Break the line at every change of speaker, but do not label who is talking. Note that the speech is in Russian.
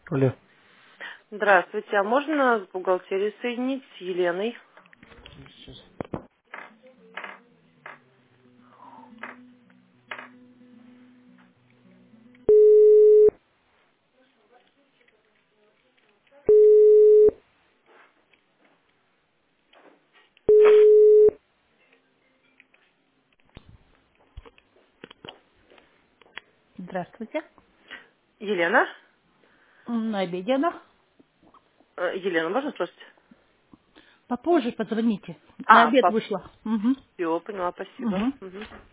Алло.
Здравствуйте, а можно с бухгалтерией соединить с Еленой?
Сейчас.
Здравствуйте.
Елена?
На обеде она.
Елена, можно спросить?
Попозже позвоните. На
А,
обед вышла. Угу.
все, поняла, спасибо.
Угу.
Мгм.